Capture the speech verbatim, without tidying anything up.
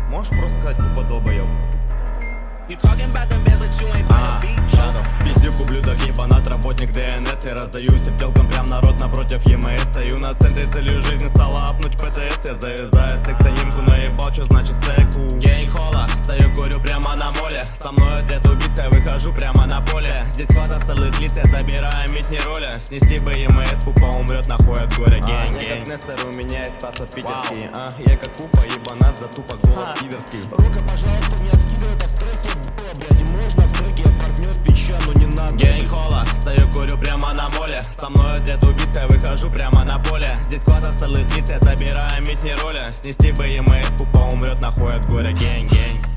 Можешь просто сказать по долбоёб? А, шадов, пиздюк, ублюдок, ебанат, работник ДНС. Я раздаю всем телкам прям народ напротив ЕМС. Стою на центре, целью жизни стала апнуть ПТС. Я завязаю сексонимку, наебал, что значит секс. Гейн хола, стою, курю прямо на моле. Со мной отряд убийц, я выхожу прямо на поле. Здесь хвата солых лиц, я забираю мить не роля. Снести бы ЕМС, пупа умрет нахуй от горя. Гейн, Я гейн. как Нестер, у меня есть паспорт питерский. А, я как пупа, ебанат, за тупо голос пидорский. Рука, пожалуйста, не откидывай, это в треке было, блядь. И можно в треке, я партнер печа, но не надо. Гейн хола, стою, курю прямо на моле. Со мной отряд убийц, я выхожу прямо на поле. Здесь хвата солых лиц, я забираю мить не роля. Снести бы ЕМС, пупа умрет нахуй от горя. Гейн, гейн.